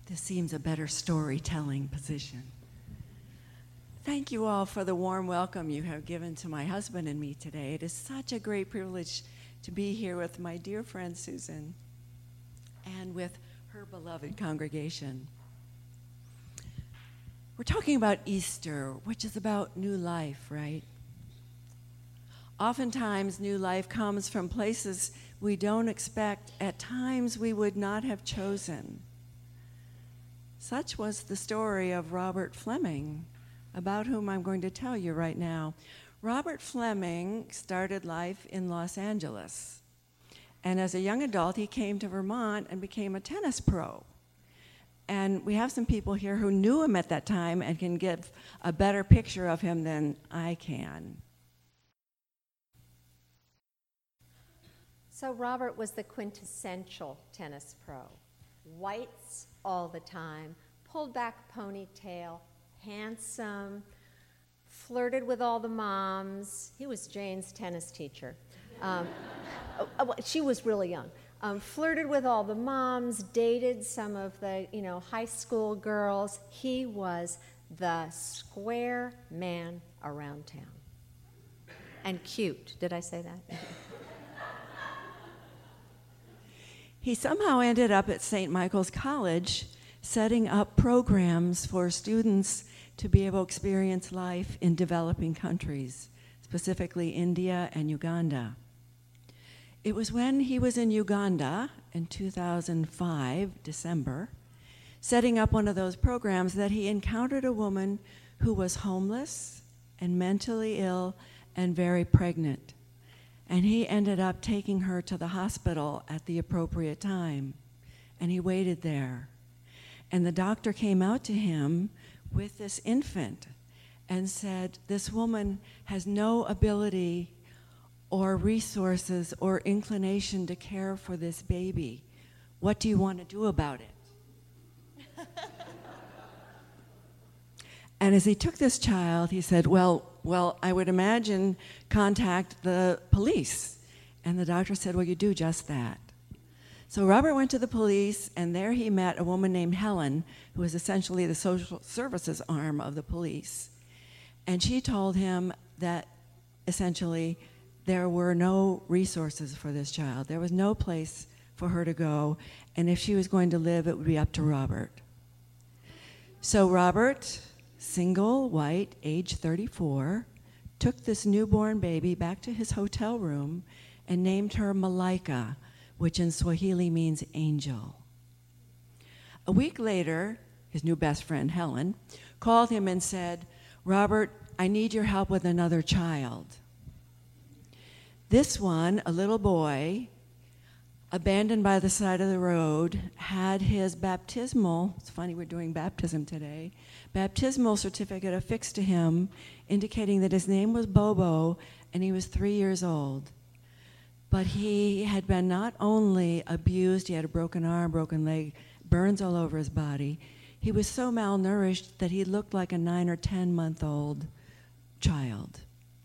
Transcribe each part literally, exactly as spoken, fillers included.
This seems a better storytelling position. Thank you all for the warm welcome you have given to my husband and me today. It is such a great privilege to be here with my dear friend Susan and with her beloved congregation. We're talking about Easter, which is about new life, right? Oftentimes, new life comes from places we don't expect, at times we would not have chosen. Such was the story of Robert Fleming, about whom I'm going to tell you right now. Robert Fleming started life in Los Angeles, and as a young adult, he came to Vermont and became a tennis pro. And we have some people here who knew him at that time and can give a better picture of him than I can. So Robert was the quintessential tennis pro. Whites all the time, pulled back ponytail, handsome, flirted with all the moms. He was Jane's tennis teacher. Um, oh, she was really young. Um, flirted with all the moms, dated some of the, you know, high school girls. He was the square man around town. And cute. Did I say that? He somehow ended up at Saint Michael's College setting up programs for students to be able to experience life in developing countries, specifically India and Uganda. It was when he was in Uganda in two thousand five, December, setting up one of those programs that he encountered a woman who was homeless and mentally ill and very pregnant. And he ended up taking her to the hospital at the appropriate time. And he waited there. And the doctor came out to him with this infant and said, "This woman has no ability or resources or inclination to care for this baby. What do you want to do about it?" And as he took this child, he said, well, well, I would imagine contact the police. And the doctor said, well, you do just that. So Robert went to the police, and there he met a woman named Helen, who was essentially the social services arm of the police. And she told him that essentially there were no resources for this child. There was no place for her to go, and if she was going to live, it would be up to Robert. So Robert, single, white, age thirty-four, took this newborn baby back to his hotel room and named her Malaika, which in Swahili means angel. A week later, his new best friend, Helen, called him and said, "Robert, I need your help with another child." This one, a little boy, abandoned by the side of the road, had his baptismal, it's funny we're doing baptism today, baptismal certificate affixed to him, indicating that his name was Bobo and he was three years old. But he had been not only abused, he had a broken arm, broken leg, burns all over his body. He was so malnourished that he looked like a nine or ten month old child.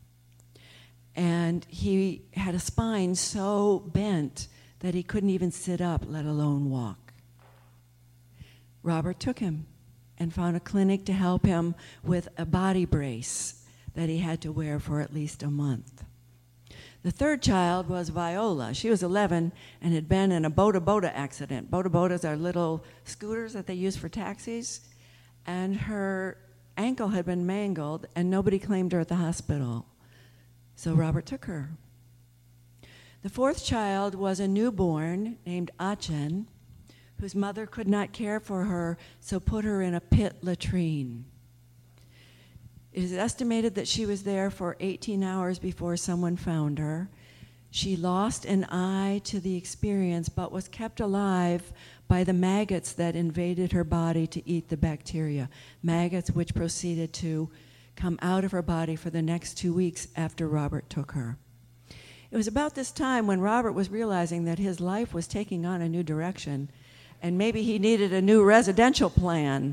And he had a spine so bent that he couldn't even sit up, let alone walk. Robert took him and found a clinic to help him with a body brace that he had to wear for at least a month. The third child was Viola. She was eleven and had been in a Boda Boda accident. Boda Bodas are little scooters that they use for taxis, and her ankle had been mangled, and nobody claimed her at the hospital. So Robert took her. The fourth child was a newborn named Achen, whose mother could not care for her, so put her in a pit latrine. It is estimated that she was there for eighteen hours before someone found her. She lost an eye to the experience, but was kept alive by the maggots that invaded her body to eat the bacteria, maggots which proceeded to come out of her body for the next two weeks after Robert took her. It was about this time when Robert was realizing that his life was taking on a new direction, and maybe he needed a new residential plan.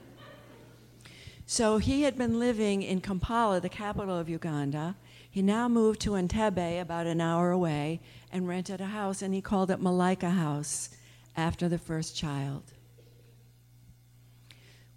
So he had been living in Kampala, the capital of Uganda. He now moved to Entebbe, about an hour away, and rented a house, and he called it Malaika House after the first child.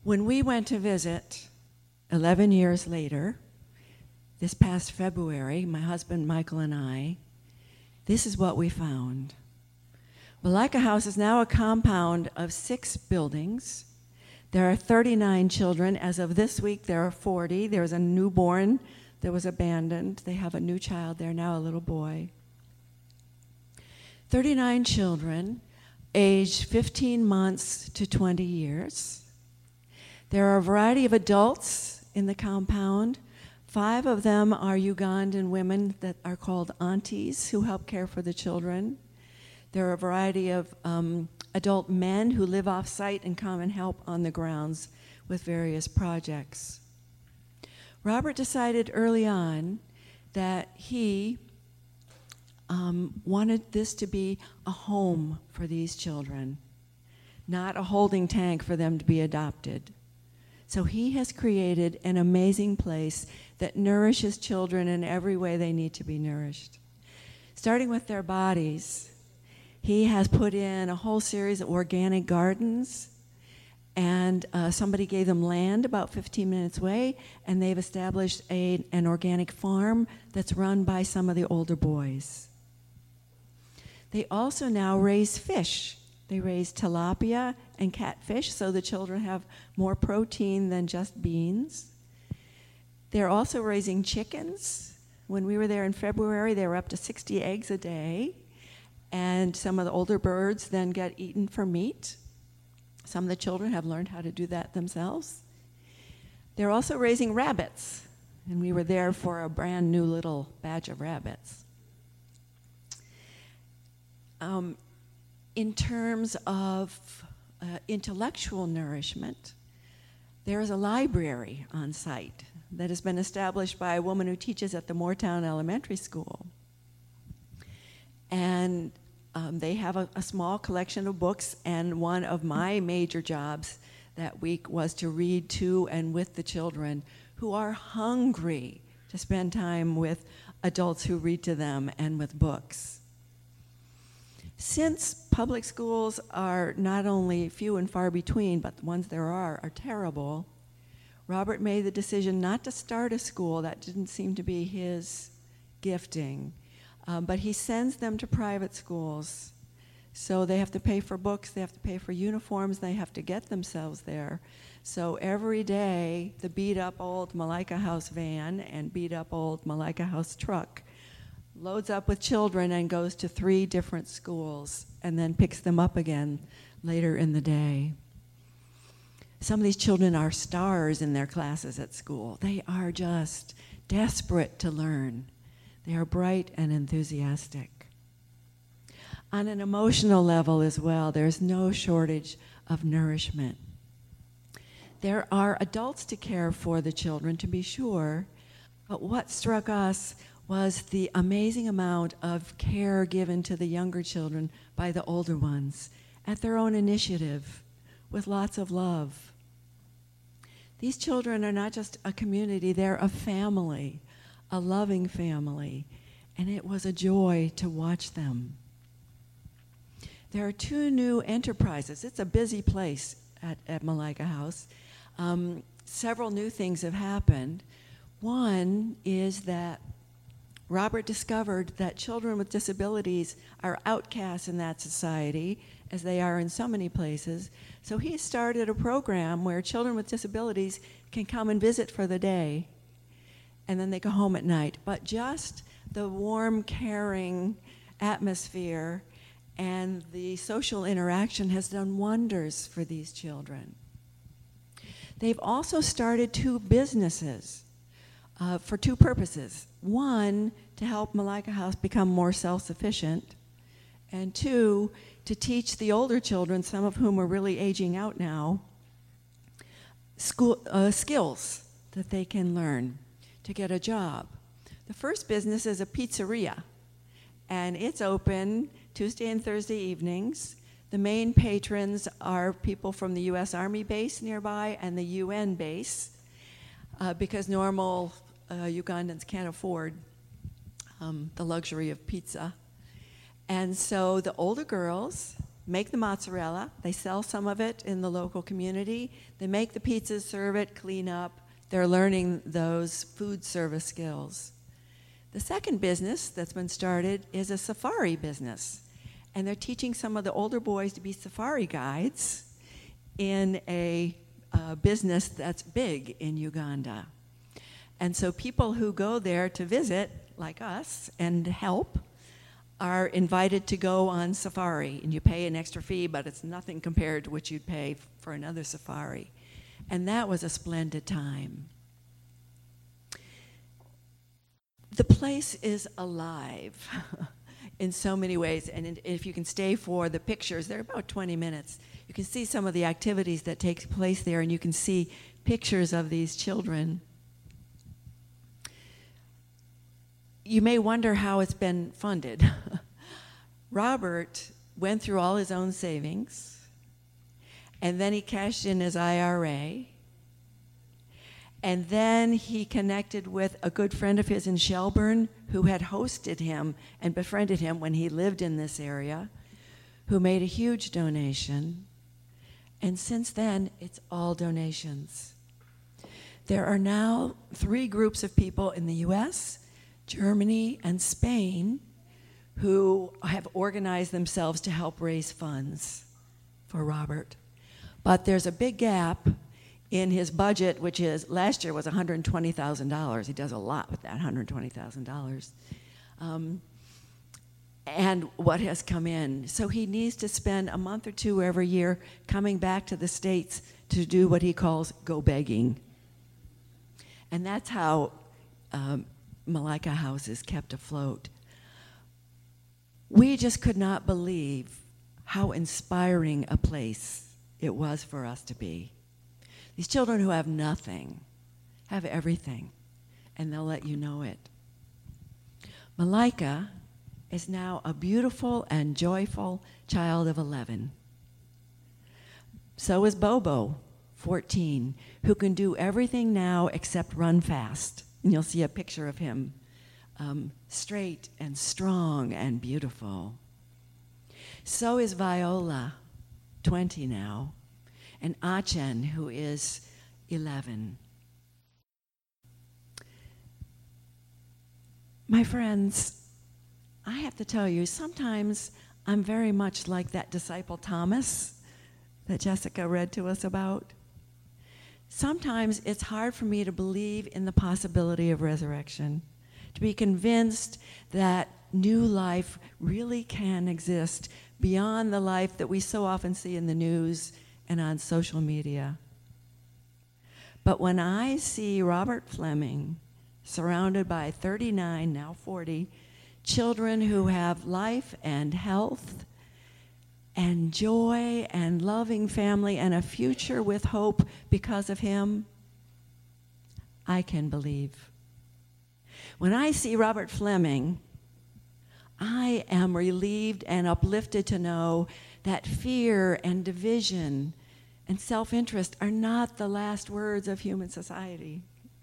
When we went to visit eleven years later, this past February, my husband Michael and I, this is what we found. Malika House is now a compound of six buildings. There are thirty-nine children. As of this week, there are forty. There's a newborn that was abandoned. They have a new child there now, a little boy. thirty-nine children, aged fifteen months to twenty years. There are a variety of adults in the compound. Five of them are Ugandan women that are called aunties who help care for the children. There are a variety of um, adult men who live off-site and come and help on the grounds with various projects. Robert decided early on that he um, wanted this to be a home for these children, not a holding tank for them to be adopted. So he has created an amazing place that nourishes children in every way they need to be nourished. Starting with their bodies, he has put in a whole series of organic gardens, and uh, somebody gave them land about fifteen minutes away, and they've established a, an organic farm that's run by some of the older boys. They also now raise fish. They raise tilapia and catfish, so the children have more protein than just beans. They're also raising chickens. When we were there in February, they were up to sixty eggs a day, and some of the older birds then get eaten for meat. Some of the children have learned how to do that themselves. They're also raising rabbits, and we were there for a brand new little batch of rabbits. Um, in terms of uh, intellectual nourishment, there is a library on site that has been established by a woman who teaches at the Moortown Elementary School. And um, they have a, a small collection of books, and one of my major jobs that week was to read to and with the children who are hungry to spend time with adults who read to them and with books. Since public schools are not only few and far between, but the ones there are are terrible, Robert made the decision not to start a school. That didn't seem to be his gifting. Um, but he sends them to private schools. So they have to pay for books, they have to pay for uniforms, they have to get themselves there. So every day, the beat-up old Malika House van and beat-up old Malika House truck loads up with children and goes to three different schools and then picks them up again later in the day. Some of these children are stars in their classes at school. They are just desperate to learn. They are bright and enthusiastic. On an emotional level as well, there's no shortage of nourishment. There are adults to care for the children, to be sure, but what struck us was the amazing amount of care given to the younger children by the older ones at their own initiative, with lots of love. These children are not just a community, they're a family, a loving family, and it was a joy to watch them. There are two new enterprises. It's a busy place at, at Malika House. Um, several new things have happened. One is that Robert discovered that children with disabilities are outcasts in that society, as they are in so many places. So he started a program where children with disabilities can come and visit for the day, and then they go home at night. But just the warm, caring atmosphere and the social interaction has done wonders for these children. They've also started two businesses uh, for two purposes. One, to help Malika House become more self-sufficient, and two, to teach the older children, some of whom are really aging out now, school, uh, skills that they can learn to get a job. The first business is a pizzeria, and it's open Tuesday and Thursday evenings. The main patrons are people from the U S Army base nearby and the U N base, uh, because normal uh, Ugandans can't afford um, the luxury of pizza. And so the older girls make the mozzarella. They sell some of it in the local community. They make the pizzas, serve it, clean up. They're learning those food service skills. The second business that's been started is a safari business. And they're teaching some of the older boys to be safari guides in a uh, business that's big in Uganda. And so people who go there to visit, like us, and help, are invited to go on safari. And you pay an extra fee, but it's nothing compared to what you'd pay for another safari. And that was a splendid time. The place is alive in so many ways. And if you can stay for the pictures, they're about twenty minutes. You can see some of the activities that take place there, and you can see pictures of these children. You may wonder how it's been funded. Robert went through all his own savings, and then he cashed in his I R A, and then he connected with a good friend of his in Shelburne who had hosted him and befriended him when he lived in this area, who made a huge donation. And since then, it's all donations. There are now three groups of people in the U S, Germany, and Spain who have organized themselves to help raise funds for Robert. But there's a big gap in his budget, which is, last year was one hundred twenty thousand dollars. He does a lot with that one hundred twenty thousand dollars. Um, and what has come in. So he needs to spend a month or two every year coming back to the States to do what he calls go begging. And that's how um, Malika House is kept afloat. We just could not believe how inspiring a place it was for us to be. These children who have nothing have everything, and they'll let you know it. Malika is now a beautiful and joyful child of eleven. So is Bobo, fourteen, who can do everything now except run fast. And you'll see a picture of him, um, straight and strong and beautiful. So is Viola, twenty now, and Achen, who is eleven. My friends, I have to tell you, sometimes I'm very much like that disciple Thomas that Jessica read to us about. Sometimes it's hard for me to believe in the possibility of resurrection, to be convinced that new life really can exist beyond the life that we so often see in the news and on social media. But when I see Robert Fleming surrounded by thirty-nine, now forty, children who have life and health and joy and loving family and a future with hope because of him, I can believe. When I see Robert Fleming, I am relieved and uplifted to know that fear and division and self-interest are not the last words of human society.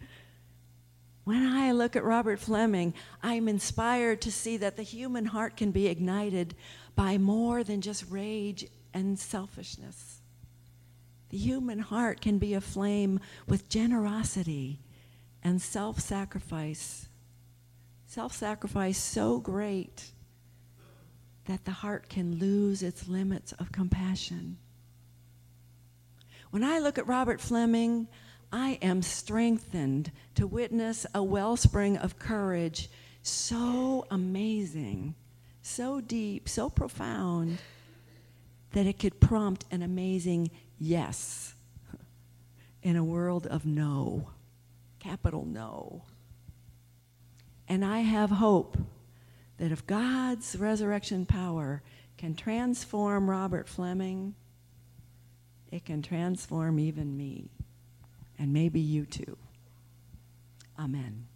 When I look at Robert Fleming, I'm inspired to see that the human heart can be ignited by more than just rage and selfishness. The human heart can be aflame with generosity and self-sacrifice. Self-sacrifice so great that the heart can lose its limits of compassion. When I look at Robert Fleming, I am strengthened to witness a wellspring of courage so amazing, so deep, so profound, that it could prompt an amazing yes in a world of no, capital no. And I have hope that if God's resurrection power can transform Robert Fleming, it can transform even me. And maybe you too. Amen.